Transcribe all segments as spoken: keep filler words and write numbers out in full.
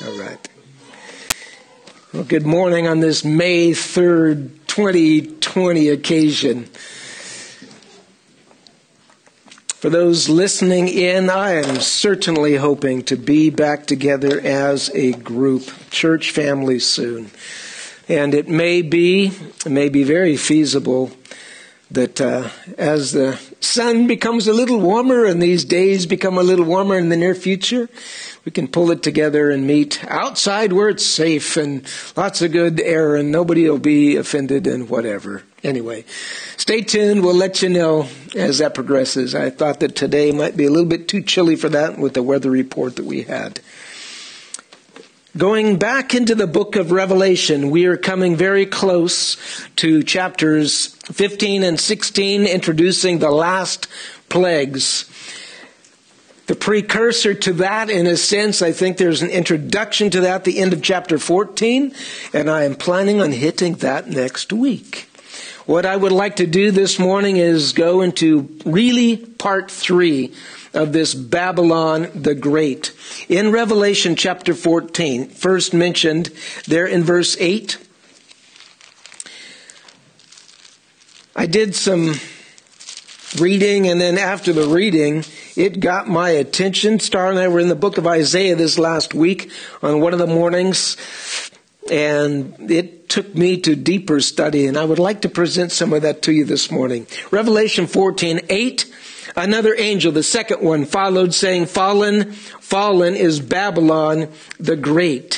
All right. Well, good morning on this May third, twenty twenty occasion. For those listening in, I am certainly hoping to be back together as a group, church family soon. And it may be, it may be very feasible that uh, as the sun becomes a little warmer and these days become a little warmer in the near future, we can pull it together and meet outside where it's safe and lots of good air and nobody will be offended and whatever. Anyway, stay tuned. We'll let you know as that progresses. I thought that today might be a little bit too chilly for that with the weather report that we had. Going back into the book of Revelation, we are coming very close to chapters fifteen and sixteen, introducing the last plagues. The precursor to that, in a sense, I think there's an introduction to that at the end of chapter fourteen, and I am planning on hitting that next week. What I would like to do this morning is go into really part three of this Babylon the Great. In Revelation chapter fourteen, first mentioned there in verse eight, I did some reading, and then after the reading, it got my attention. Star and I were in the book of Isaiah this last week on one of the mornings, and it took me to deeper study, and I would like to present some of that to you this morning. Revelation fourteen eight, another angel, the second one, followed, saying, Fallen, fallen is Babylon the Great,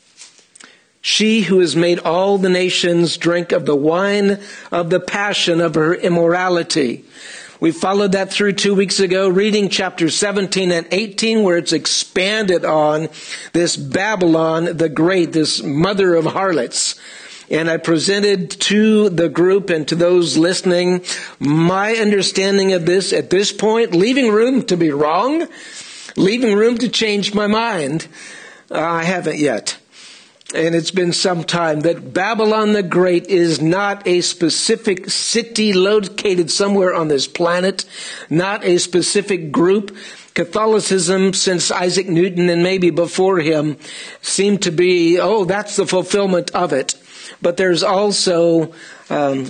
she who has made all the nations drink of the wine of the passion of her immorality. We followed that through two weeks ago, reading chapters seventeen and eighteen, where it's expanded on this Babylon the Great, this mother of harlots. And I presented to the group and to those listening my understanding of this at this point, leaving room to be wrong, leaving room to change my mind. Uh, I haven't yet. And it's been some time that Babylon the Great is not a specific city located somewhere on this planet, not a specific group. Catholicism, since Isaac Newton and maybe before him, seemed to be, oh, that's the fulfillment of it. But there's also um,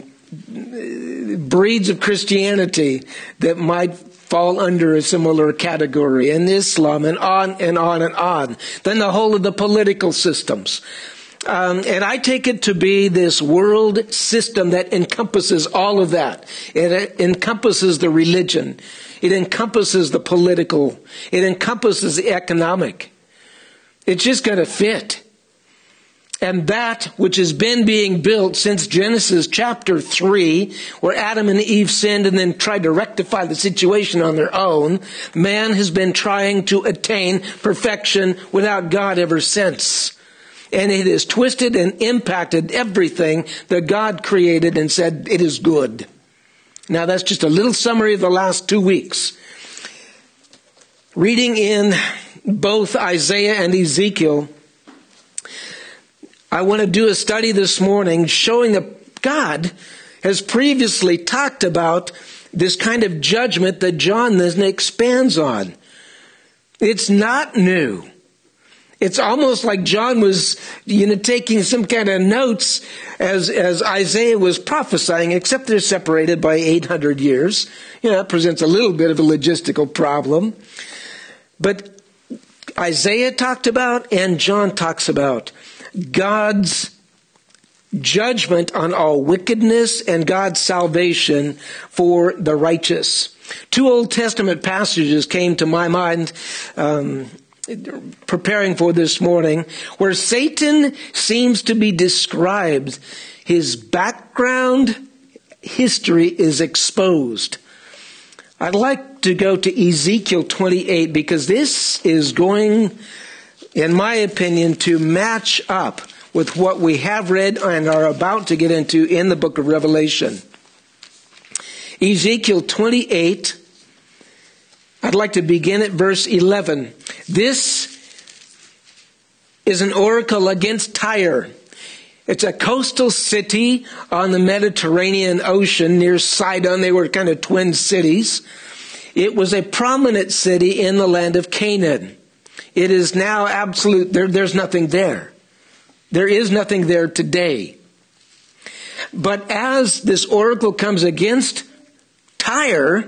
breeds of Christianity that might fall under a similar category, and Islam, and on and on and on. Then the whole of the political systems. Um, and I take it to be this world system that encompasses all of that. It encompasses the religion. It encompasses the political. It encompasses the economic. It's just going to fit. And that which has been being built since Genesis chapter three, where Adam and Eve sinned and then tried to rectify the situation on their own, man has been trying to attain perfection without God ever since. And it has twisted and impacted everything that God created and said it is good. Now that's just a little summary of the last two weeks. Reading in both Isaiah and Ezekiel, I want to do a study this morning showing that God has previously talked about this kind of judgment that John then expands on. It's not new. It's almost like John was, you know, taking some kind of notes as, as Isaiah was prophesying, except they're separated by eight hundred years. You know, that presents a little bit of a logistical problem. But Isaiah talked about and John talks about God's judgment on all wickedness and God's salvation for the righteous. Two Old Testament passages came to my mind um, preparing for this morning, where Satan seems to be described. His background history is exposed. I'd like to go to Ezekiel twenty-eight because this is going, in my opinion, to match up with what we have read and are about to get into in the book of Revelation. Ezekiel twenty-eight, I'd like to begin at verse eleven. This is an oracle against Tyre. It's a coastal city on the Mediterranean Ocean near Sidon. They were kind of twin cities. It was a prominent city in the land of Canaan. It is now absolute. There, there's nothing there. There is nothing there today. But as this oracle comes against Tyre,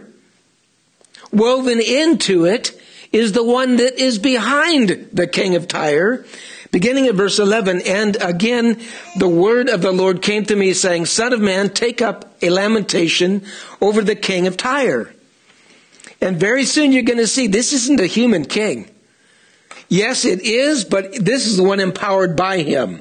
woven into it is the one that is behind the king of Tyre. Beginning at verse eleven, and again the word of the Lord came to me, saying, Son of man, take up a lamentation over the king of Tyre. And very soon you're going to see this isn't a human king. Yes, it is, but this is the one empowered by him.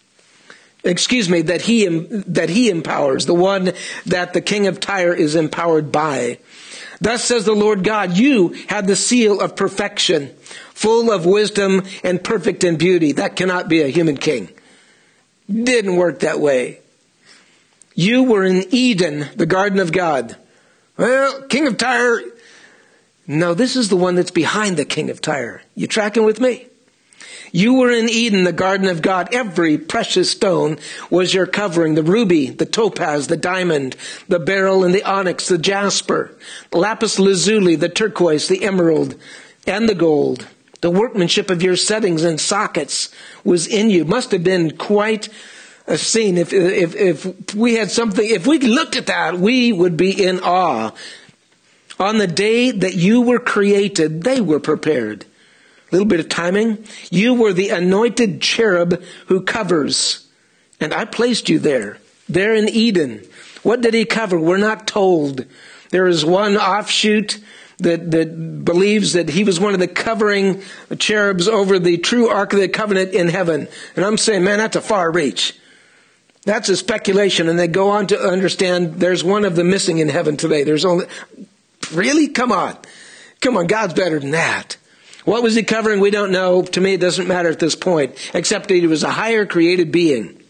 Excuse me, that he that he empowers, the one that the king of Tyre is empowered by. Thus says the Lord God, you have the seal of perfection, full of wisdom and perfect in beauty. That cannot be a human king. Didn't work that way. You were in Eden, the garden of God. Well, king of Tyre. No, this is the one that's behind the king of Tyre. You tracking with me? You were in Eden, the garden of God. Every precious stone was your covering. The ruby, the topaz, the diamond, the beryl and the onyx, the jasper, the lapis lazuli, the turquoise, the emerald, and the gold. The workmanship of your settings and sockets was in you. Must have been quite a scene. If, if, if we had something, if we looked at that, we would be in awe. On the day that you were created, they were prepared. A little bit of timing. You were the anointed cherub who covers. And I placed you there. There in Eden. What did he cover? We're not told. There is one offshoot that, that believes that he was one of the covering cherubs over the true Ark of the Covenant in heaven. And I'm saying, man, that's a far reach. That's a speculation. And they go on to understand there's one of them missing in heaven today. There's only... Really? Come on. Come on, God's better than that. What was he covering? We don't know. To me, it doesn't matter at this point, except that he was a higher created being.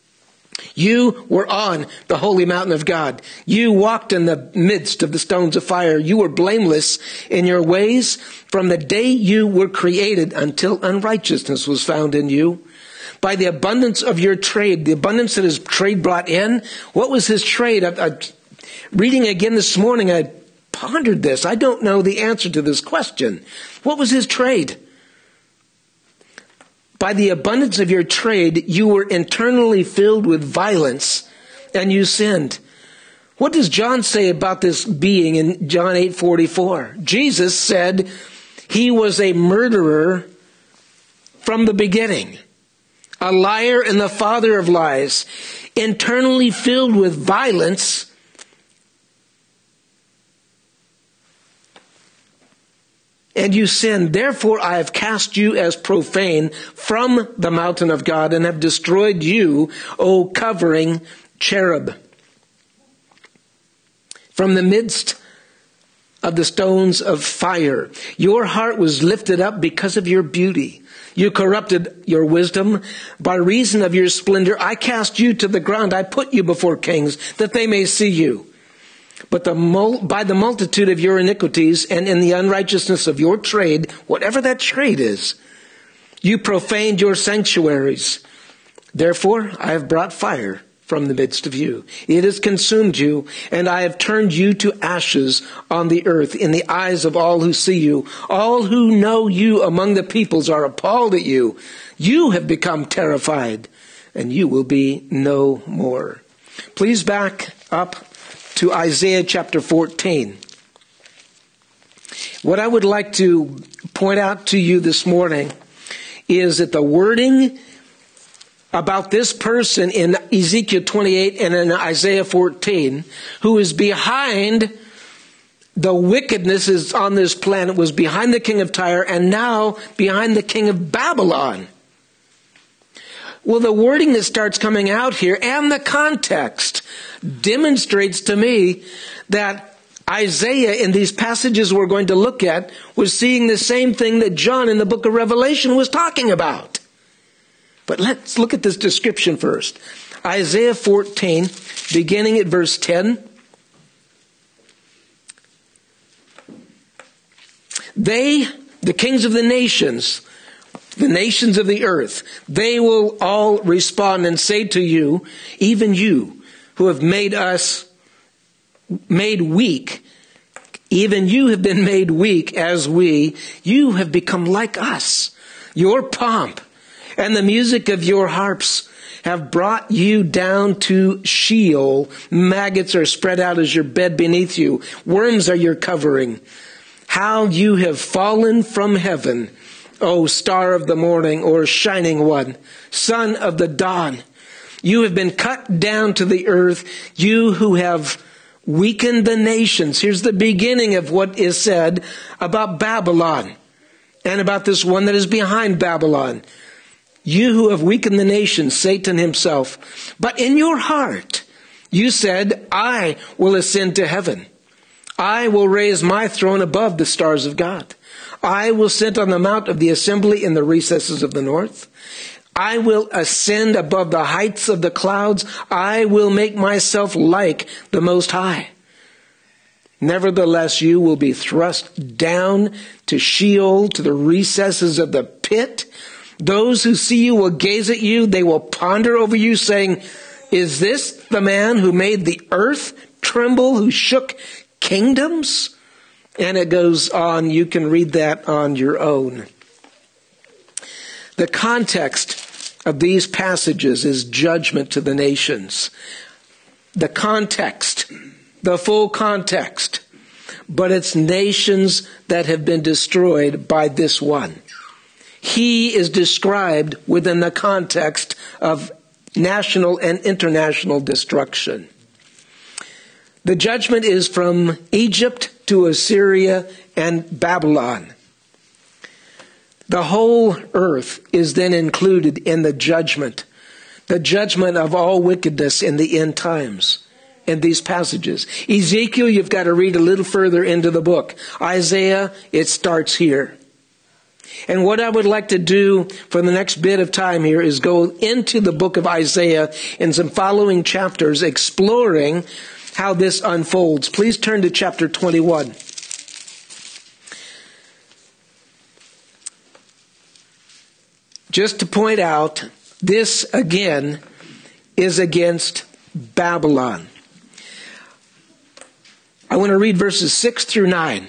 You were on the holy mountain of God. You walked in the midst of the stones of fire. You were blameless in your ways from the day you were created until unrighteousness was found in you. By the abundance of your trade, the abundance that his trade brought in. What was his trade? I, I, reading again this morning, I pondered this. I don't know the answer to this question. What was his trade? By the abundance of your trade, you were internally filled with violence and you sinned. What does John say about this being in John eight forty-four? Jesus said he was a murderer from the beginning, a liar and the father of lies, internally filled with violence and you sinned. Therefore, I have cast you as profane from the mountain of God and have destroyed you, O covering cherub. From the midst of the stones of fire, your heart was lifted up because of your beauty. You corrupted your wisdom. By reason of your splendor, I cast you to the ground. I put you before kings that they may see you. But the mul- by the multitude of your iniquities and in the unrighteousness of your trade, whatever that trade is, you profaned your sanctuaries. Therefore, I have brought fire from the midst of you. It has consumed you, and I have turned you to ashes on the earth in the eyes of all who see you. All who know you among the peoples are appalled at you. You have become terrified, and you will be no more. Please back up to Isaiah chapter fourteen. What I would like to point out to you this morning is that the wording about this person in Ezekiel twenty-eight and in Isaiah fourteen, who is behind the wickedness is on this planet, was behind the king of Tyre and now behind the king of Babylon. Well, the wording that starts coming out here and the context demonstrates to me that Isaiah in these passages we're going to look at was seeing the same thing that John in the book of Revelation was talking about. But let's look at this description first. Isaiah fourteen, beginning at verse ten. They, the kings of the nations, the nations of the earth, they will all respond and say to you, even you who have made us, made weak, Even you have been made weak as we. You have become like us. Your pomp and the music of your harps have brought you down to Sheol. Maggots are spread out as your bed beneath you. Worms are your covering. How you have fallen from heaven, O star of the morning, or shining one, son of the dawn. You have been cut down to the earth, you who have weakened the nations. Here's the beginning of what is said about Babylon and about this one that is behind Babylon. You who have weakened the nations, Satan himself. But in your heart, you said, I will ascend to heaven. I will raise my throne above the stars of God. I will sit on the mount of the assembly in the recesses of the north. I will ascend above the heights of the clouds. I will make myself like the Most High. Nevertheless, you will be thrust down to Sheol, to the recesses of the pit. Those who see you will gaze at you. They will ponder over you, saying, is this the man who made the earth tremble, who shook kingdoms? And it goes on. You can read that on your own. The context of these passages is judgment to the nations. The context, the full context, but it's nations that have been destroyed by this one. He is described within the context of national and international destruction. The judgment is from Egypt to Assyria and Babylon. The whole earth is then included in the judgment, the judgment of all wickedness in the end times in these passages. Ezekiel, you've got to read a little further into the book. Isaiah, it starts here. And what I would like to do for the next bit of time here is go into the book of Isaiah in some following chapters, exploring how this unfolds. Please turn to chapter twenty-one. Just to point out, this again is against Babylon. I want to read verses six through nine.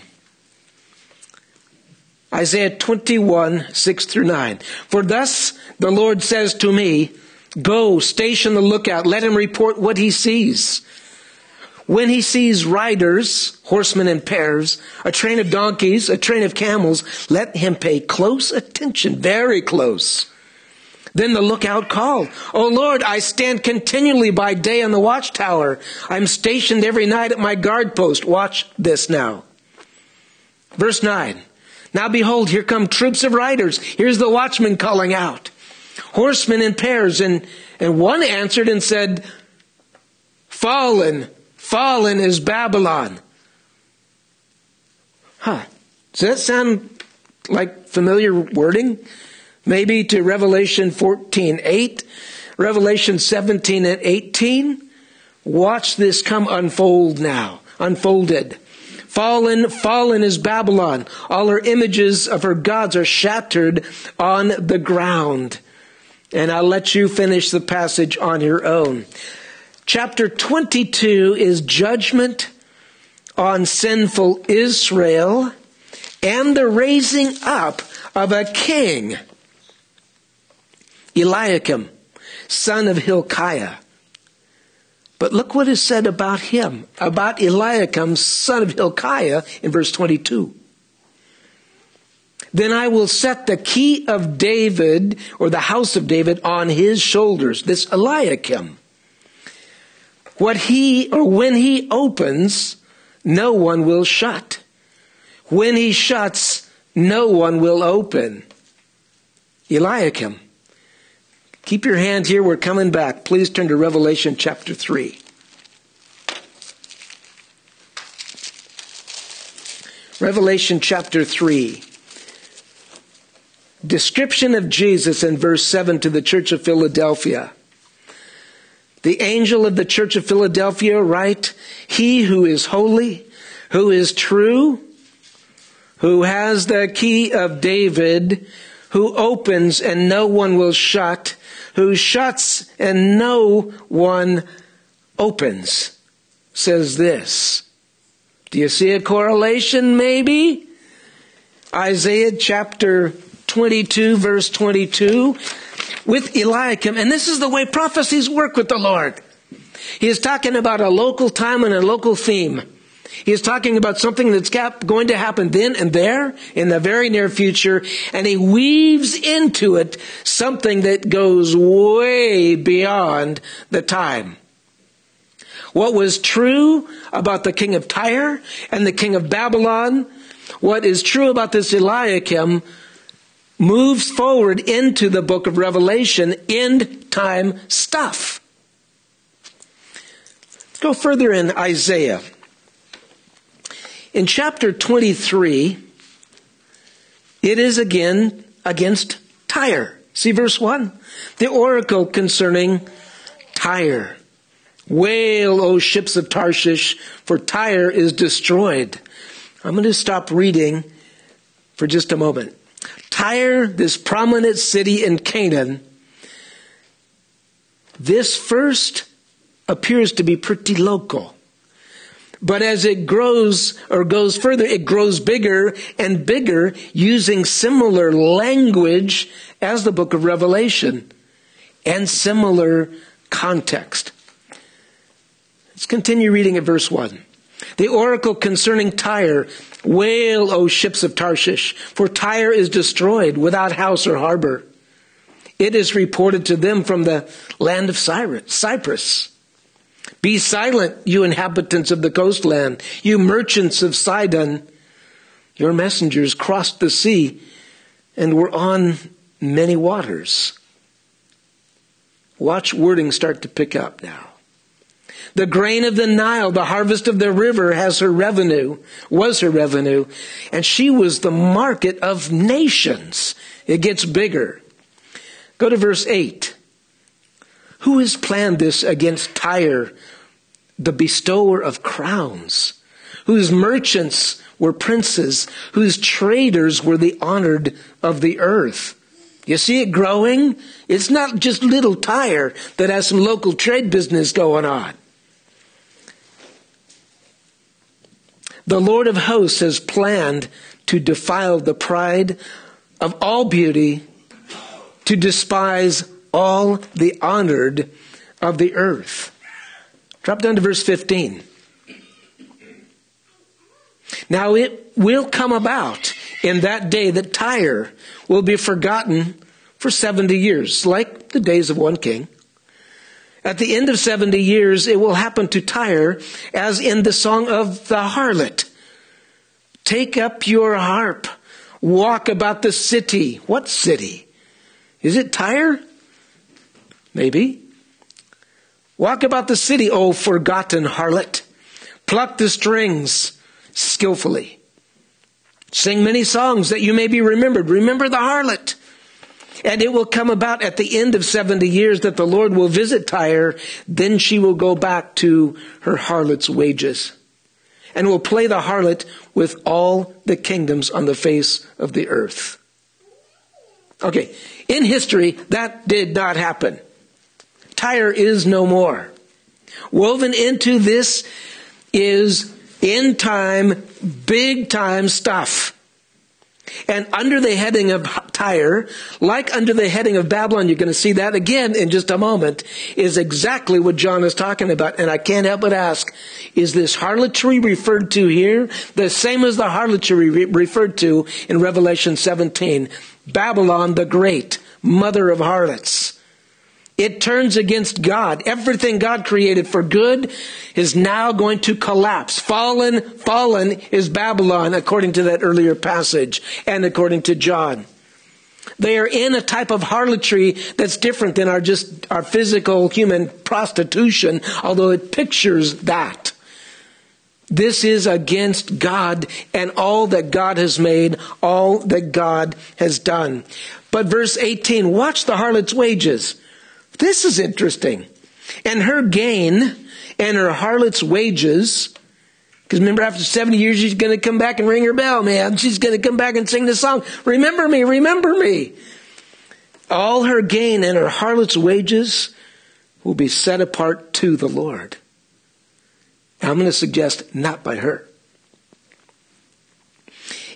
Isaiah twenty-one, six through nine. For thus the Lord says to me, go, station the lookout, let him report what he sees. When he sees riders, horsemen in pairs, a train of donkeys, a train of camels, let him pay close attention, very close. Then the lookout called, O Lord, I stand continually by day on the watchtower. I'm stationed every night at my guard post. Watch this now. Verse nine. Now behold, here come troops of riders. Here's the watchman calling out. Horsemen in pairs. And, and one answered and said, Fallen, fallen is Babylon. Huh. Does that sound like familiar wording? Maybe to Revelation fourteen eight, Revelation seventeen and eighteen. Watch this come unfold now. Unfolded. Fallen, fallen is Babylon. All her images of her gods are shattered on the ground. And I'll let you finish the passage on your own. Chapter twenty-two is judgment on sinful Israel and the raising up of a king, Eliakim, son of Hilkiah. But look what is said about him, about Eliakim, son of Hilkiah, in verse twenty-two. Then I will set the key of David, or the house of David, on his shoulders. This Eliakim. What he, or when he opens, no one will shut. When he shuts, no one will open. Eliakim. Keep your hand here. We're coming back. Please turn to Revelation chapter three. Revelation chapter three. Description of Jesus in verse seven to the church of Philadelphia. The angel of the church of Philadelphia write, he who is holy, who is true, who has the key of David, who opens and no one will shut, who shuts and no one opens, says this. Do you see a correlation maybe? Isaiah chapter twenty-two, verse twenty-two, with Eliakim. And this is the way prophecies work with the Lord. He is talking about a local time and a local theme. He is talking about something that's going to happen then and there in the very near future. And he weaves into it something that goes way beyond the time. What was true about the king of Tyre and the king of Babylon, what is true about this Eliakim, moves forward into the book of Revelation, end time stuff. Let's go further in Isaiah. In chapter twenty-three, it is again against Tyre. See verse one? The oracle concerning Tyre. Wail, O ships of Tarshish, for Tyre is destroyed. I'm going to stop reading for just a moment. Tyre, this prominent city in Canaan, this first appears to be pretty local. But as it grows or goes further, it grows bigger and bigger using similar language as the book of Revelation and similar context. Let's continue reading at verse one. The oracle concerning Tyre, wail, O ships of Tarshish, for Tyre is destroyed without house or harbor. It is reported to them from the land of Cyprus. Be silent, you inhabitants of the coastland, you merchants of Sidon. Your messengers crossed the sea and were on many waters. Watch wording start to pick up now. The grain of the Nile, the harvest of the river, has her revenue, was her revenue, and she was the market of nations. It gets bigger. Go to verse eight. Who has planned this against Tyre, the bestower of crowns, whose merchants were princes, whose traders were the honored of the earth? You see it growing? It's not just little Tyre that has some local trade business going on. The Lord of hosts has planned to defile the pride of all beauty, to despise all the honored of the earth. Drop down to verse fifteen. Now it will come about in that day that Tyre will be forgotten for seventy years, like the days of one king. At the end of seventy years, it will happen to Tyre as in the song of the harlot. Take up your harp, walk about the city. What city? Is it Tyre? Maybe. Walk about the city, O forgotten harlot. Pluck the strings skillfully. Sing many songs that you may be remembered. Remember the harlot. And it will come about at the end of seventy years that the Lord will visit Tyre. Then she will go back to her harlot's wages and will play the harlot with all the kingdoms on the face of the earth. Okay, in history, that did not happen. Tyre is no more. Woven into this is end time, big time stuff. And under the heading of Tyre, like under the heading of Babylon, you're going to see that again in just a moment, is exactly what John is talking about. And I can't help but ask, is this harlotry referred to here the same as the harlotry re- referred to in Revelation seventeen? Babylon the Great, mother of harlots. It turns against God. Everything God created for good is now going to collapse. Fallen, fallen is Babylon, according to that earlier passage and according to John. They are in a type of harlotry that's different than our just our physical human prostitution, although it pictures that. This is against God and all that God has made, all that God has done. But verse eighteen, watch the harlot's wages. This is interesting. And her gain and her harlot's wages, because remember after seventy years she's going to come back and ring her bell, man. She's going to come back and sing the song, remember me, remember me. All her gain and her harlot's wages will be set apart to the Lord. Now I'm going to suggest not by her.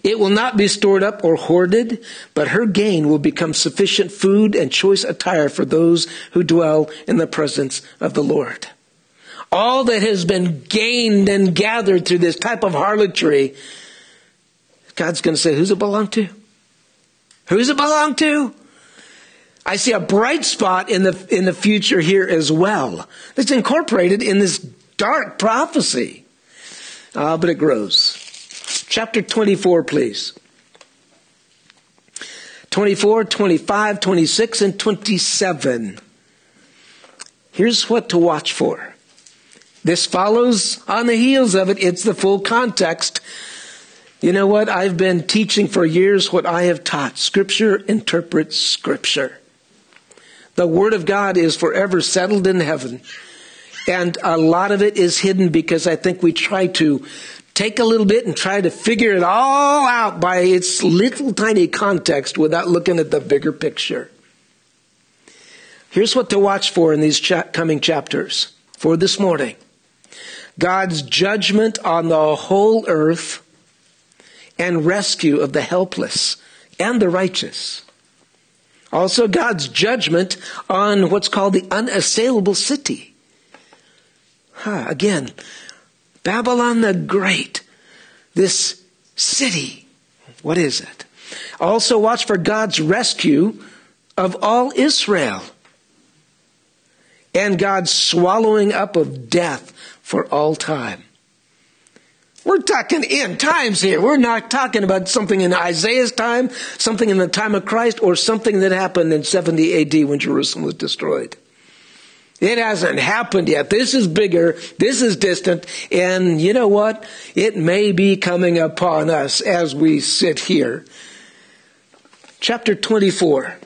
It will not be stored up or hoarded, but her gain will become sufficient food and choice attire for those who dwell in the presence of the Lord. All that has been gained and gathered through this type of harlotry, God's going to say, who's it belong to? Who's it belong to? I see a bright spot in the in the future here as well. That's incorporated in this dark prophecy. Uh, but it grows. Chapter twenty-four, please. twenty-four, twenty-five, twenty-six, and twenty-seven. Here's what to watch for. This follows on the heels of it. It's the full context. You know what? I've been teaching for years what I have taught. Scripture interprets Scripture. The Word of God is forever settled in heaven. And a lot of it is hidden because I think we try to take a little bit and try to figure it all out by its little tiny context without looking at the bigger picture. Here's what to watch for in these cha- coming chapters for this morning. God's judgment on the whole earth and rescue of the helpless and the righteous. Also, God's judgment on what's called the unassailable city. Huh, again, Babylon the Great, this city, what is it? Also, watch for God's rescue of all Israel and God's swallowing up of death for all time. We're talking end times here. We're not talking about something in Isaiah's time, something in the time of Christ, or something that happened in seventy A D when Jerusalem was destroyed. It hasn't happened yet. This is bigger. This is distant. And you know what? It may be coming upon us as we sit here. Chapter twenty-four.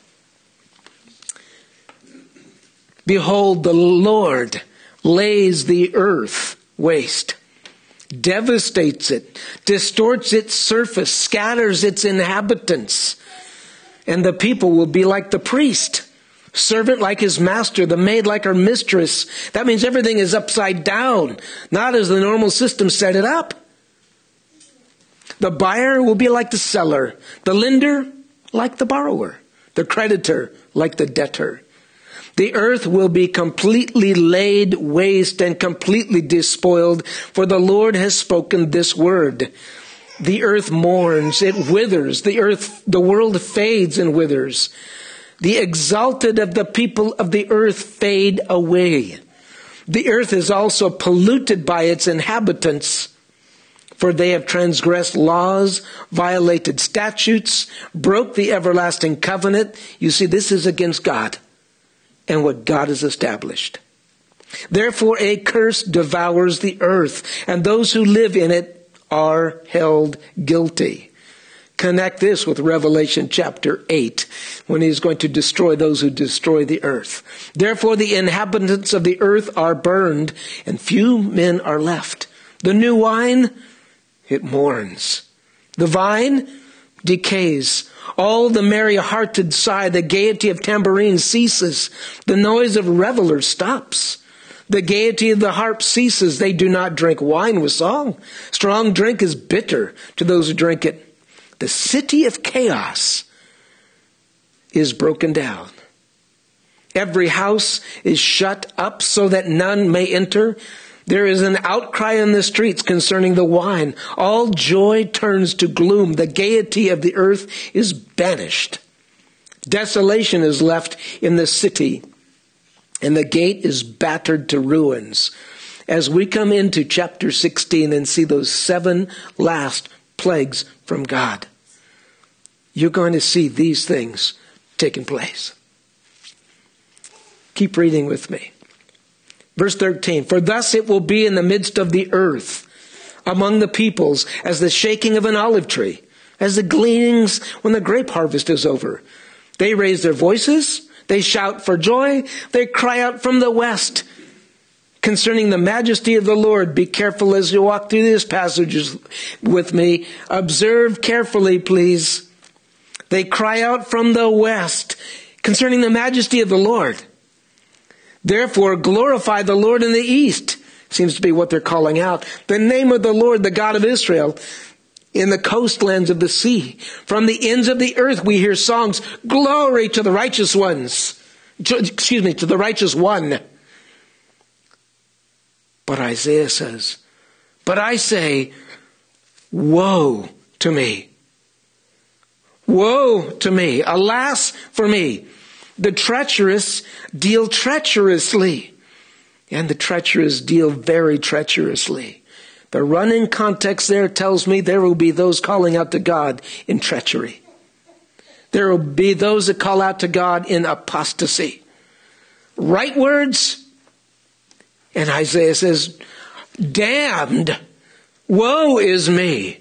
Behold, the Lord lays the earth waste, devastates it, distorts its surface, scatters its inhabitants. And the people will be like the priest, servant like his master, the maid like her mistress. That means everything is upside down, not as the normal system set it up. The buyer will be like the seller, the lender like the borrower, the creditor like the debtor. The earth will be completely laid waste and completely despoiled, for the Lord has spoken this word. The earth mourns, it withers, the earth, the world fades and withers. The exalted of the people of the earth fade away. The earth is also polluted by its inhabitants, for they have transgressed laws, violated statutes, broke the everlasting covenant. You see, this is against God and what God has established. Therefore, a curse devours the earth, and those who live in it are held guilty. Connect this with Revelation chapter eight, when he is going to destroy those who destroy the earth. Therefore, the inhabitants of the earth are burned, and few men are left. The new wine, it mourns. The vine decays. All the merry-hearted sigh, the gaiety of tambourines ceases. The noise of revelers stops. The gaiety of the harp ceases. They do not drink wine with song. Strong drink is bitter to those who drink it. The city of chaos is broken down. Every house is shut up so that none may enter. There is an outcry in the streets concerning the wine. All joy turns to gloom. The gaiety of the earth is banished. Desolation is left in the city, and the gate is battered to ruins. As we come into chapter sixteen and see those seven last plagues from God, you're going to see these things taking place. Keep reading with me. Verse thirteen, for thus it will be in the midst of the earth, among the peoples, as the shaking of an olive tree, as the gleanings when the grape harvest is over. They raise their voices, they shout for joy, they cry out from the west. Concerning the majesty of the Lord, be careful as you walk through these passages with me. Observe carefully, please. They cry out from the west concerning the majesty of the Lord. Therefore, glorify the Lord in the east. Seems to be what they're calling out. The name of the Lord, the God of Israel. in the coastlands of the sea. From the ends of the earth we hear songs, glory to the righteous ones. To, excuse me, to the righteous one. But Isaiah says, but I say, woe to me. Woe to me. Alas for me. The treacherous deal treacherously, and the treacherous deal very treacherously. The running context there tells me there will be those calling out to God in treachery. There will be those that call out to God in apostasy. Right words, and Isaiah says, damned, woe is me.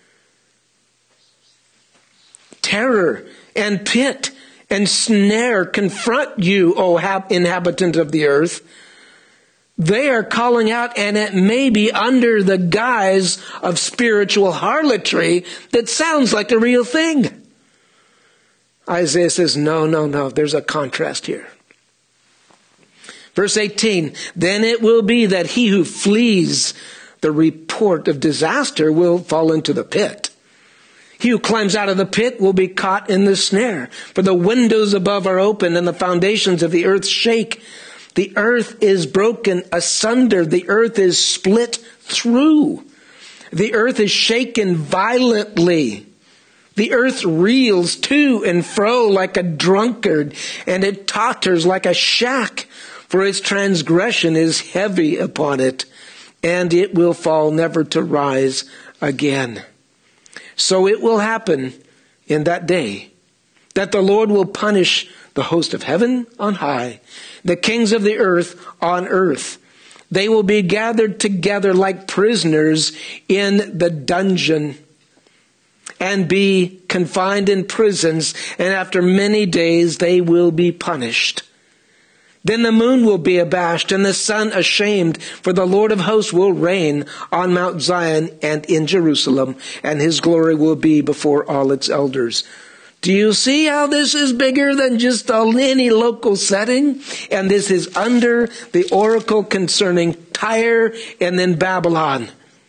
Terror and pit and snare confront you, O inhabitant of the earth. They are calling out, and it may be under the guise of spiritual harlotry that sounds like a real thing. Isaiah says, no, no, no, there's a contrast here. Verse eighteen, then it will be that he who flees the report of disaster will fall into the pit. He who climbs out of the pit will be caught in the snare. For the windows above are open and the foundations of the earth shake. The earth is broken asunder. The earth is split through. The earth is shaken violently. The earth reels to and fro like a drunkard, and it totters like a shack. For its transgression is heavy upon it, and it will fall never to rise again. So it will happen in that day that the Lord will punish the host of heaven on high, the kings of the earth on earth. They will be gathered together like prisoners in the dungeon and be confined in prisons, and after many days they will be punished. Then the moon will be abashed and the sun ashamed, for the Lord of hosts will reign on Mount Zion and in Jerusalem, and his glory will be before all its elders. Do you see how this is bigger than just any local setting? And this is under the oracle concerning Tyre and then Babylon.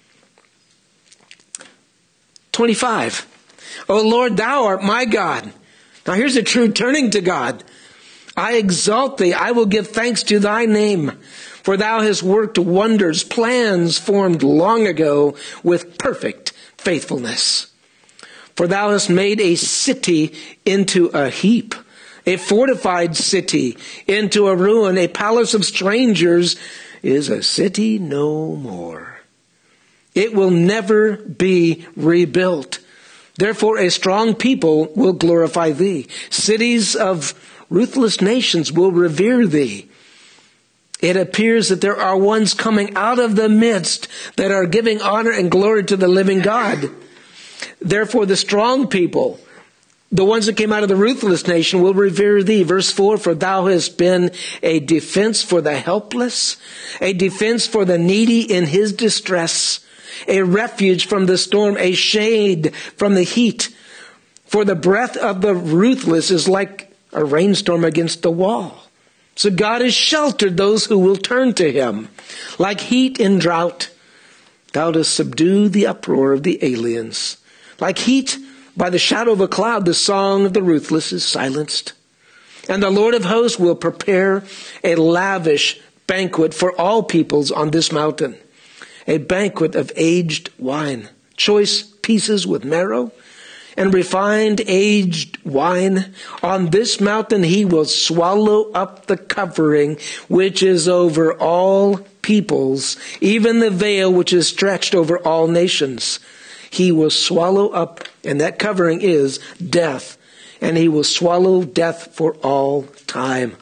twenty-five. O Lord, thou art my God. Now here's a true turning to God. I exalt thee. I will give thanks to thy name. For thou hast worked wonders, plans formed long ago with perfect faithfulness. For thou hast made a city into a heap, a fortified city into a ruin. A palace of strangers is a city no more. It will never be rebuilt. Therefore a strong people will glorify thee. Cities of ruthless nations will revere thee. It appears that there are ones coming out of the midst that are giving honor and glory to the living God. Therefore the strong people, the ones that came out of the ruthless nation, will revere thee. Verse four, for thou hast been a defense for the helpless, a defense for the needy in his distress, a refuge from the storm, a shade from the heat. For the breath of the ruthless is like a rainstorm against the wall. So God has sheltered those who will turn to him. Like heat in drought, thou dost subdue the uproar of the aliens. Like heat by the shadow of a cloud, the song of the ruthless is silenced. And the Lord of hosts will prepare a lavish banquet for all peoples on this mountain. A banquet of aged wine, choice pieces with marrow, and refined aged wine. On this mountain he will swallow up the covering which is over all peoples, even the veil which is stretched over all nations. He will swallow up, and that covering is death, and he will swallow death for all time.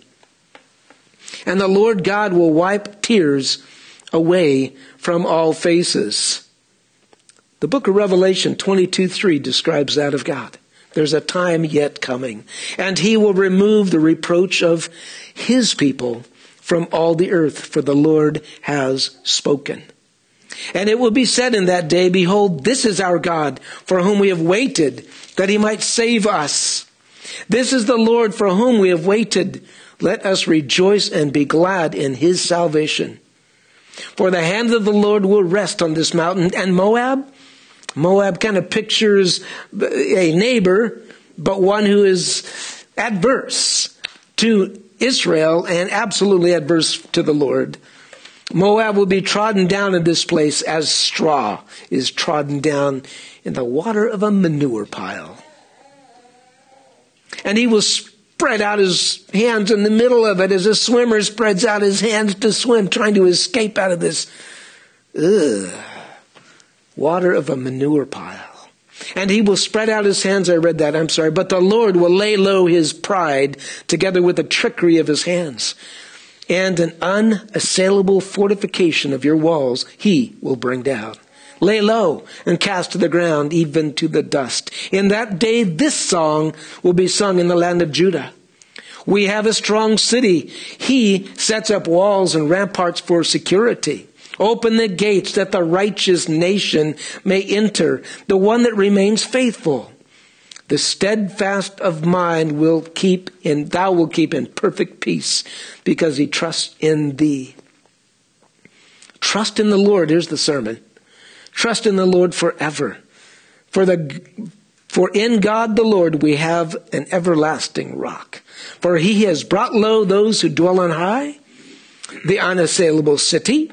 And the Lord God will wipe tears away from all faces. The book of Revelation twenty-two three describes that of God. There's a time yet coming, and he will remove the reproach of his people from all the earth, for the Lord has spoken. And it will be said in that day, behold, this is our God, for whom we have waited, that he might save us. This is the Lord for whom we have waited. Let us rejoice and be glad in his salvation. For the hand of the Lord will rest on this mountain, and Moab Moab kind of pictures a neighbor, but one who is adverse to Israel and absolutely adverse to the Lord. Moab will be trodden down in this place as straw is trodden down in the water of a manure pile. And he will spread out his hands in the middle of it as a swimmer spreads out his hands to swim, trying to escape out of this ugh, water of a manure pile. And he will spread out his hands, I read that, I'm sorry, but the Lord will lay low his pride together with the trickery of his hands. And an unassailable fortification of your walls he will bring down. Lay low and cast to the ground, even to the dust. In that day, this song will be sung in the land of Judah. We have a strong city. He sets up walls and ramparts for security. Open the gates that the righteous nation may enter, the one that remains faithful. The steadfast of mind will keep in, thou will keep in perfect peace, because he trusts in thee. Trust in the Lord. Here's the sermon. Trust in the Lord forever. For the, for in God the Lord we have an everlasting rock. For he has brought low those who dwell on high, the unassailable city.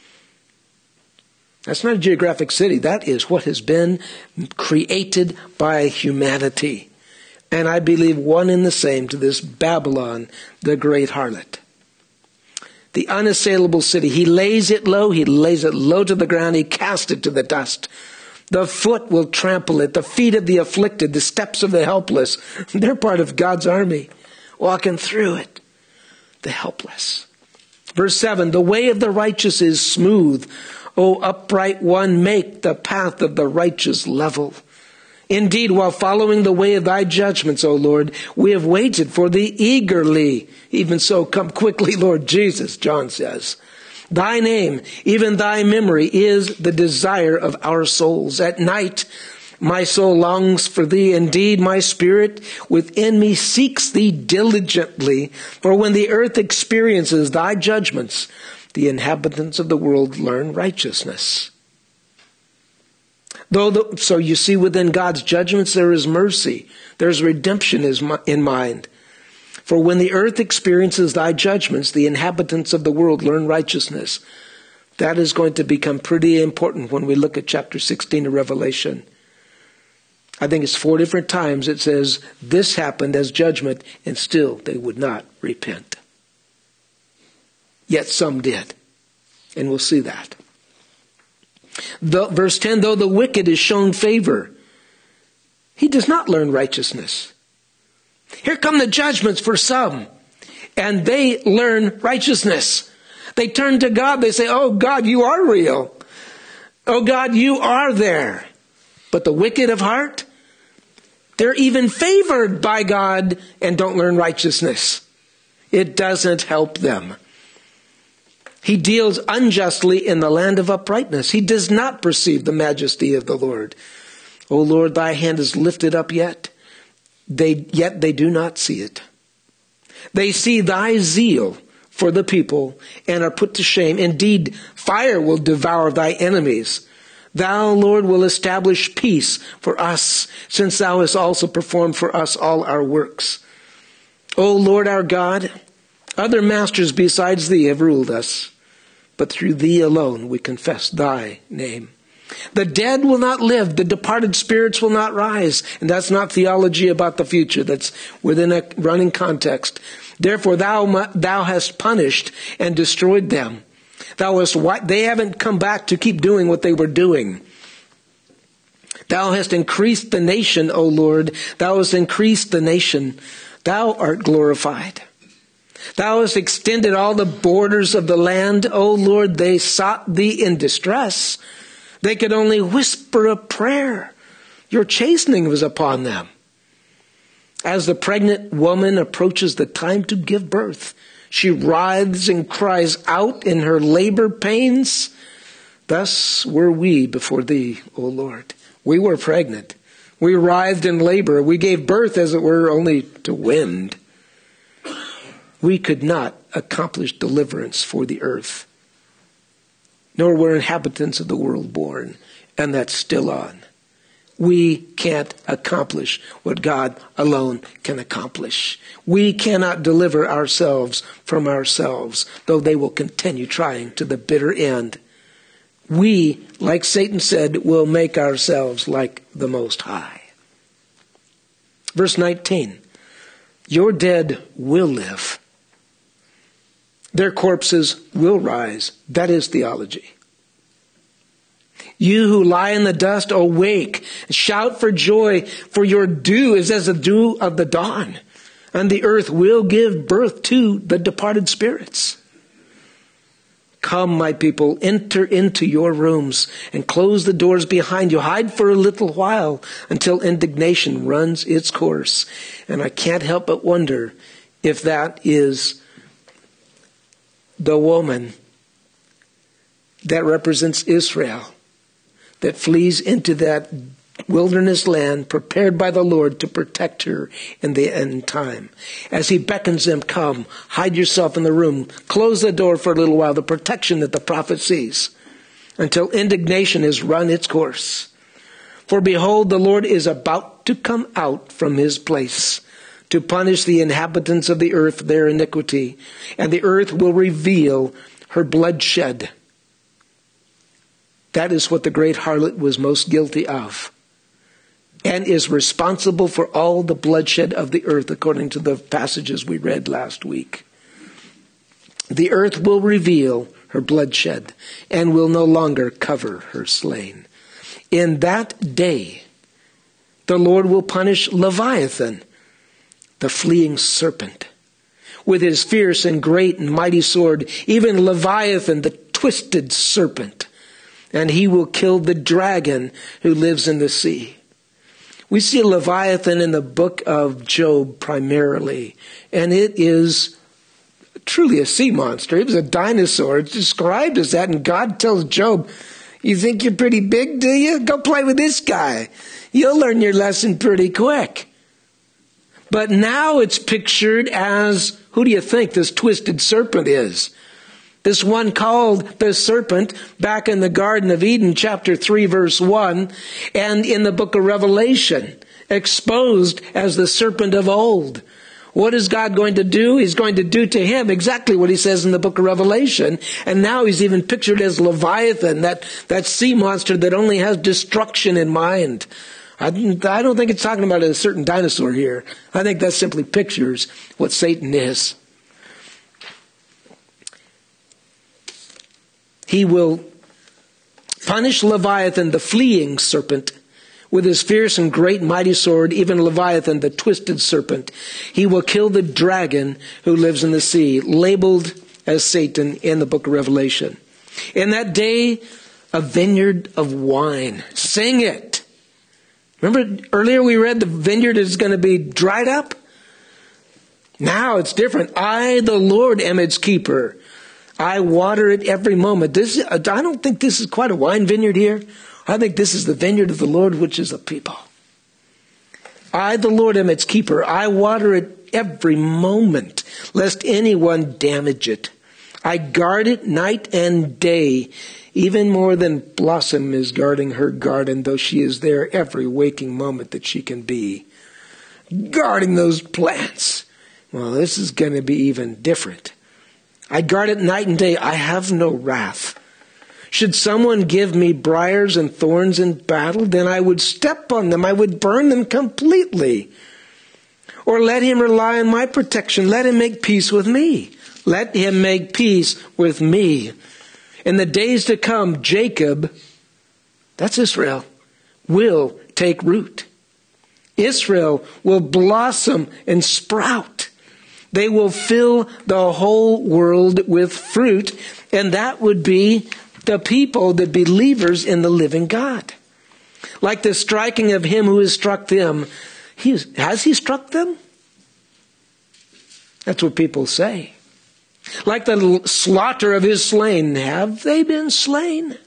That's not a geographic city. That is what has been created by humanity. And I believe one and the same to this Babylon, the great harlot. The unassailable city. He lays it low. He lays it low to the ground. He casts it to the dust. The foot will trample it. The feet of the afflicted, the steps of the helpless. They're part of God's army, walking through it. The helpless. Verse seven, the way of the righteous is smooth. O upright one, make the path of the righteous level. Indeed, while following the way of thy judgments, O Lord, we have waited for thee eagerly. Even so, come quickly, Lord Jesus, John says. Thy name, even thy memory, is the desire of our souls. At night, my soul longs for thee. Indeed, my spirit within me seeks thee diligently. For when the earth experiences thy judgments, the inhabitants of the world learn righteousness. Though the, so you see, within God's judgments there is mercy. There's redemption in mind. For when the earth experiences thy judgments, the inhabitants of the world learn righteousness. That is going to become pretty important when we look at chapter sixteen of Revelation. I think it's four different times it says this happened as judgment, and still they would not repent. Yet some did. And we'll see that. The, verse ten, though the wicked is shown favor, he does not learn righteousness. Here come the judgments for some, and they learn righteousness. They turn to God. They say, oh God, you are real. Oh God, you are there. But the wicked of heart, they're even favored by God and don't learn righteousness. It doesn't help them. He deals unjustly in the land of uprightness. He does not perceive the majesty of the Lord. O Lord, thy hand is lifted up yet. They, yet they do not see it. They see thy zeal for the people and are put to shame. Indeed, fire will devour thy enemies. Thou, Lord, will establish peace for us, since thou hast also performed for us all our works. O Lord our God, other masters besides thee have ruled us, but through thee alone we confess thy name. The dead will not live, the departed spirits will not rise. And that's not theology about the future, that's within a running context. Therefore thou, thou hast punished and destroyed them. Thou hast, they haven't come back to keep doing what they were doing. Thou hast increased the nation, O Lord. Thou hast increased the nation. Thou art glorified. Thou hast extended all the borders of the land. O Lord, they sought thee in distress. They could only whisper a prayer. Your chastening was upon them. As the pregnant woman approaches the time to give birth, she writhes and cries out in her labor pains. Thus were we before thee, O Lord. We were pregnant. We writhed in labor. We gave birth, as it were, only to wind. We could not accomplish deliverance for the earth, nor were inhabitants of the world born. And that's still on. We can't accomplish what God alone can accomplish. We cannot deliver ourselves from ourselves, though they will continue trying to the bitter end. We, like Satan said, will make ourselves like the Most High. Verse nineteen, your dead will live. Their corpses will rise. That is theology. You who lie in the dust, awake, shout for joy, for your dew is as the dew of the dawn, and the earth will give birth to the departed spirits. Come, my people, enter into your rooms and close the doors behind you. Hide for a little while until indignation runs its course. And I can't help but wonder if that is the woman that represents Israel, that flees into that wilderness land prepared by the Lord to protect her in the end time. As he beckons them, come, hide yourself in the room, close the door for a little while, the protection that the prophet sees, until indignation has run its course. For behold, the Lord is about to come out from his place to punish the inhabitants of the earth their iniquity, and the earth will reveal her bloodshed. That is what the great harlot was most guilty of, and is responsible for all the bloodshed of the earth, according to the passages we read last week. The earth will reveal her bloodshed, and will no longer cover her slain. In that day, the Lord will punish Leviathan, the fleeing serpent, with his fierce and great and mighty sword, even Leviathan, the twisted serpent. And he will kill the dragon who lives in the sea. We see Leviathan in the book of Job primarily, and it is truly a sea monster. It was a dinosaur. It's described as that, and God tells Job, you think you're pretty big, do you? Go play with this guy. You'll learn your lesson pretty quick. But now it's pictured as, who do you think this twisted serpent is? This one called the serpent back in the Garden of Eden, chapter three, verse one, and in the book of Revelation, exposed as the serpent of old. What is God going to do? He's going to do to him exactly what he says in the book of Revelation. And now he's even pictured as Leviathan, that, that sea monster that only has destruction in mind. I, I don't think it's talking about a certain dinosaur here. I think that simply pictures what Satan is. He will punish Leviathan, the fleeing serpent, with his fierce and great mighty sword, even Leviathan, the twisted serpent. He will kill the dragon who lives in the sea, labeled as Satan in the book of Revelation. In that day, a vineyard of wine. Sing it. Remember earlier we read the vineyard is going to be dried up? Now it's different. I, the Lord, am its keeper. I water it every moment. This, I don't think this is quite a wine vineyard here. I think this is the vineyard of the Lord, which is a people. I, the Lord, am its keeper. I water it every moment, lest anyone damage it. I guard it night and day, even more than Blossom is guarding her garden, though she is there every waking moment that she can be. Guarding those plants. Well, this is going to be even different. I guard it night and day. I have no wrath. Should someone give me briars and thorns in battle, then I would step on them. I would burn them completely. Or let him rely on my protection. Let him make peace with me. Let him make peace with me. In the days to come, Jacob, that's Israel, will take root. Israel will blossom and sprout. They will fill the whole world with fruit, and that would be the people, the believers in the living God. Like the striking of him who has struck them. He, has he struck them? That's what people say. Like the slaughter of his slain. Have they been slain?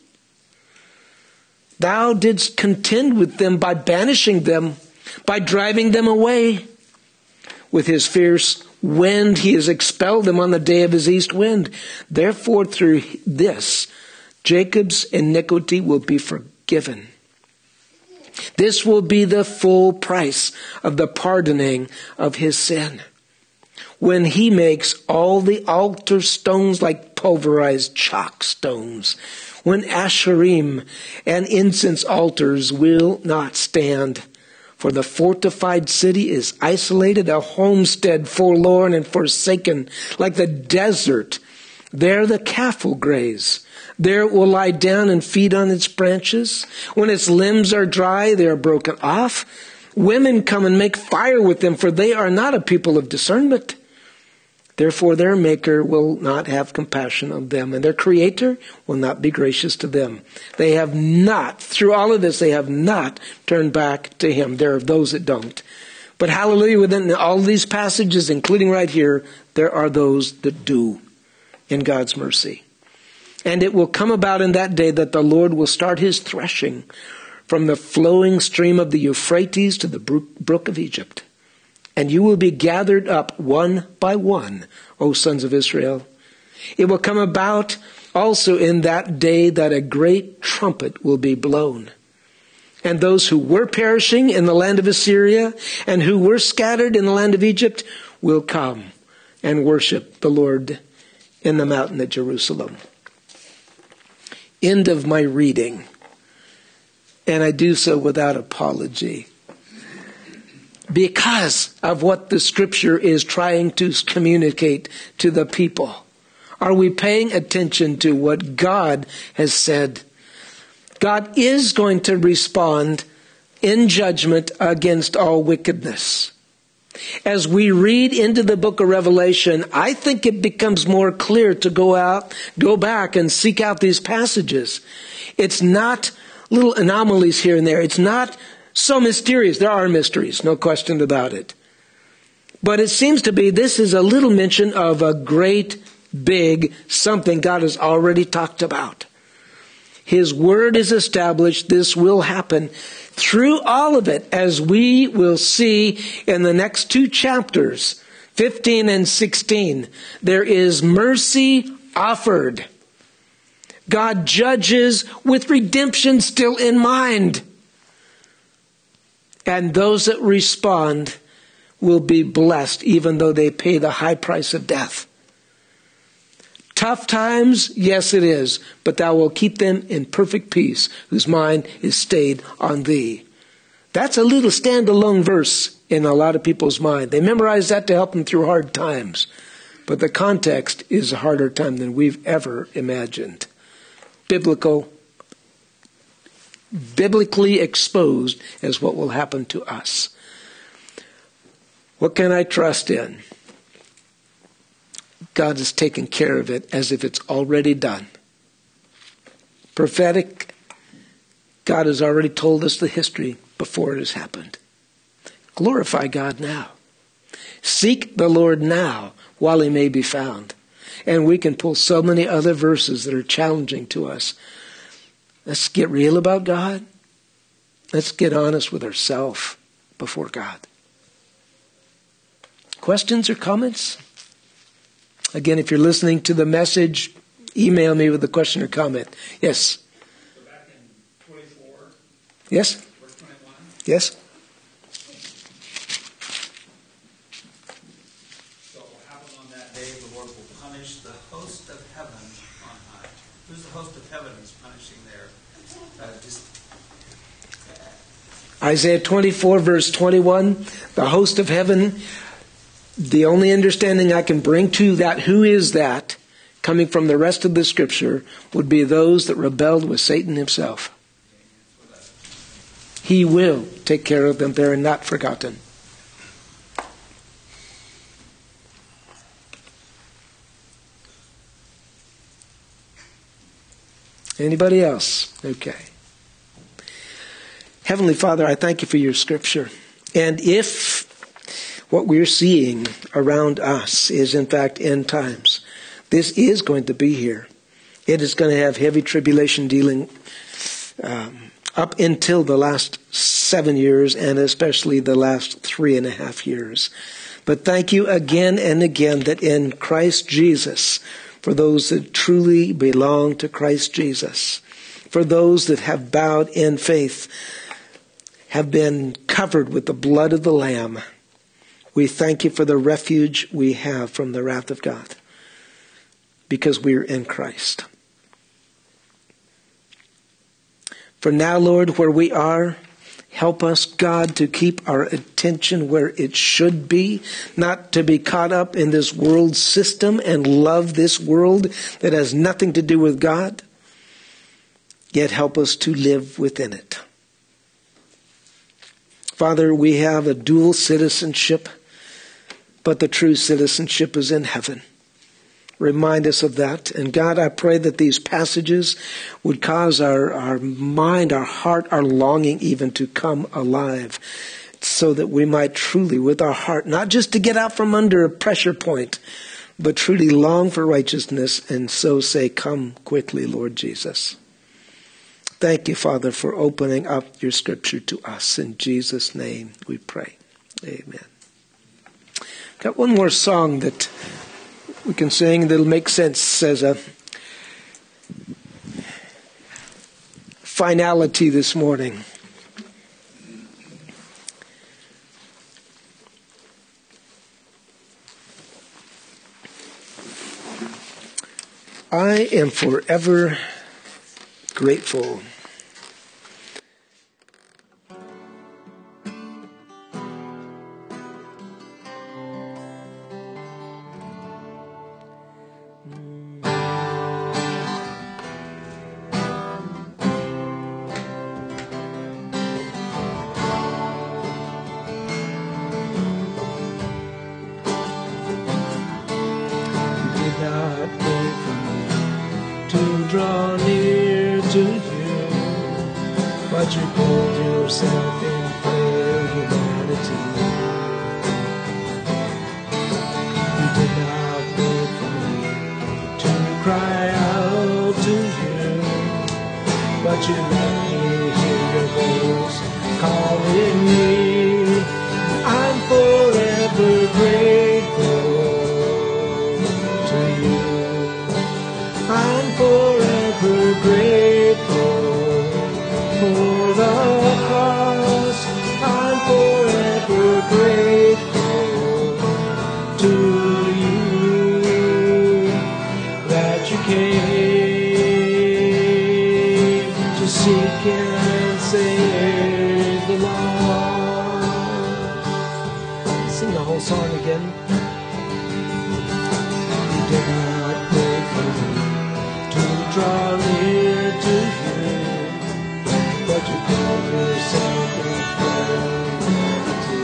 Thou didst contend with them by banishing them, by driving them away. With his fierce wind he has expelled them on the day of his east wind. Therefore through this Jacob's iniquity will be forgiven, This will be the full price of the pardoning of his sin. When he makes all the altar stones like pulverized chalk stones, when Asherim and incense altars will not stand. For the fortified city is isolated, a homestead forlorn and forsaken, like the desert. There the calf will graze. There it will lie down and feed on its branches. When its limbs are dry, they are broken off. Women come and make fire with them, for they are not a people of discernment. Therefore their Maker will not have compassion on them, and their Creator will not be gracious to them. They have not, through all of this, they have not turned back to him. There are those that don't. But hallelujah, within all these passages, including right here, there are those that do in God's mercy. And it will come about in that day that the Lord will start his threshing from the flowing stream of the Euphrates to the brook of Egypt. And you will be gathered up one by one, O sons of Israel. It will come about also in that day that a great trumpet will be blown. And those who were perishing in the land of Assyria and who were scattered in the land of Egypt will come and worship the Lord in the mountain at Jerusalem. End of my reading. And I do so without apology, because of what the scripture is trying to communicate to the people. Are we paying attention to what God has said? God is going to respond in judgment against all wickedness. As we read into the book of Revelation, I think it becomes more clear to go out, go back and seek out these passages. It's not little anomalies here and there. It's not so mysterious. There are mysteries, no question about it. But it seems to be this is a little mention of a great, big something God has already talked about. His word is established. This will happen. Through all of it, as we will see in the next two chapters, fifteen and sixteen, there is mercy offered. God judges with redemption still in mind. And those that respond will be blessed, even though they pay the high price of death. Tough times, yes it is, but thou wilt keep them in perfect peace, whose mind is stayed on thee. That's a little standalone verse in a lot of people's mind. They memorize that to help them through hard times. But the context is a harder time than we've ever imagined. Biblical biblically exposed as what will happen to us. What can I trust in? God has taken care of it as if it's already done. Prophetic, God has already told us the history before it has happened. Glorify God now. Seek the Lord now while he may be found. And we can pull so many other verses that are challenging to us. Let's get real about God. Let's get honest with ourselves before God. Questions or comments? Again, if you're listening to the message, email me with a question or comment. Yes? So back in twenty-four. Yes? Verse twenty-one. Yes? So it will happen on that day, the Lord will punish the host of heaven on high. Who's the host of heaven he's punishing there? Uh, just Isaiah twenty-four, verse twenty-one, the host of heaven. The only understanding I can bring to that, who is that, coming from the rest of the scripture, would be those that rebelled with Satan himself. He will take care of them. They are not forgotten. Anybody else? Okay. Heavenly Father, I thank you for your scripture. And if what we're seeing around us is in fact end times, this is going to be here. It is going to have heavy tribulation dealing um, up until the last seven years and especially the last three and a half years. But thank you again and again that in Christ Jesus, for those that truly belong to Christ Jesus, for those that have bowed in faith, have been covered with the blood of the Lamb. We thank you for the refuge we have from the wrath of God because we are in Christ. For now, Lord, where we are, help us, God, to keep our attention where it should be, not to be caught up in this world system and love this world that has nothing to do with God, yet help us to live within it. Father, we have a dual citizenship, but the true citizenship is in heaven. Remind us of that. And God, I pray that these passages would cause our, our mind, our heart, our longing even to come alive so that we might truly, with our heart, not just to get out from under a pressure point, but truly long for righteousness and so say, come quickly, Lord Jesus. Thank you, Father, for opening up your scripture to us. In Jesus' name we pray. Amen. Got one more song that we can sing that'll make sense as a finality this morning. I am forever grateful. But you called yourself in frail humanity. You did not wait for me to cry out to you, but you let me hear your voice calling me. I'm forever grateful to you. I'm forever grateful for the cross. I'm forever grateful to you that you came to seek and save the lost. Sing the whole song again. You did not wait for me to draw near to you, but you called yourself in frailty.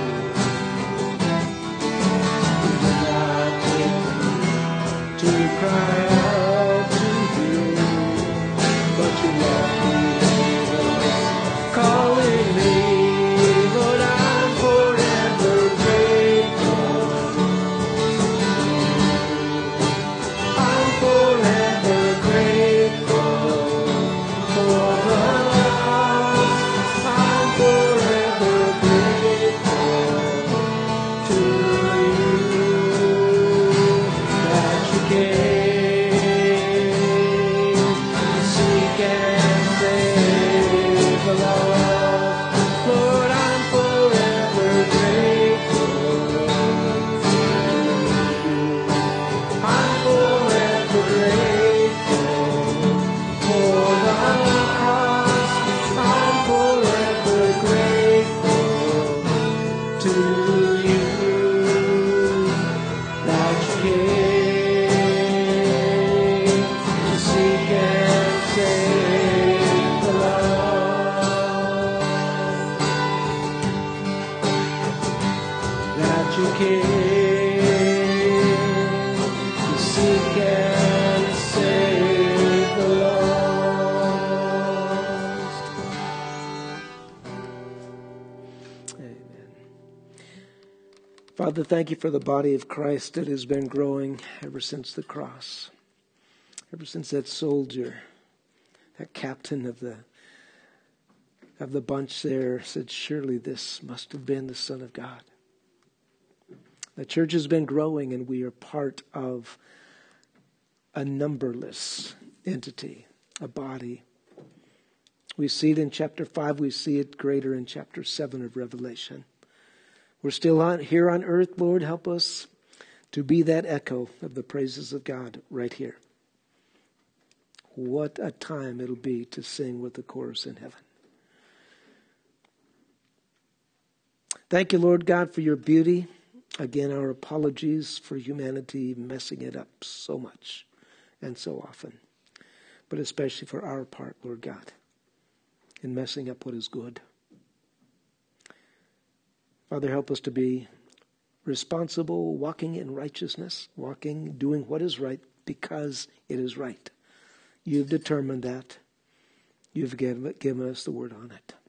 You did not wait for me to cry out to you, but you left me calling me. Lord, I'm forever grateful. I'm forever grateful for the I'm forever grateful to you that you came to seek and save the lost. Lord, I'm forever grateful to you. I'm forever grateful for the cross. I'm forever grateful to you that you came to seek and save the lost. That you came to seek and save the lost. Amen. Father, thank you for the body of Christ that has been growing ever since the cross, ever since that soldier, that captain of the of the bunch there said, surely this must have been the Son of God. The church has been growing, and we are part of a numberless entity, a body, We see it in chapter five. We see it greater in chapter seven of Revelation. We're still on, here on earth. Lord, help us to be that echo of the praises of God right here. What a time it'll be to sing with the chorus in heaven. Thank you, Lord God, for your beauty. Again, our apologies for humanity messing it up so much and so often. But especially for our part, Lord God, in messing up what is good. Father, help us to be responsible, walking in righteousness, walking, doing what is right because it is right. You've determined that. You've given, given us the word on it.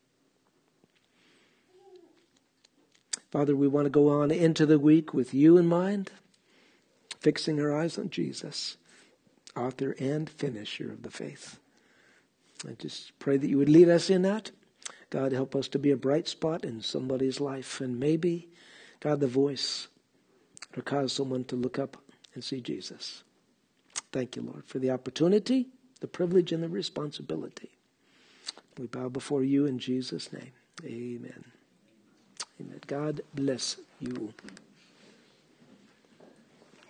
Father, we want to go on into the week with you in mind, fixing our eyes on Jesus, author and finisher of the faith. I just pray that you would lead us in that. God, help us to be a bright spot in somebody's life. And maybe, God, the voice to cause someone to look up and see Jesus. Thank you, Lord, for the opportunity, the privilege, and the responsibility. We bow before you in Jesus' name. Amen. Amen. God bless you.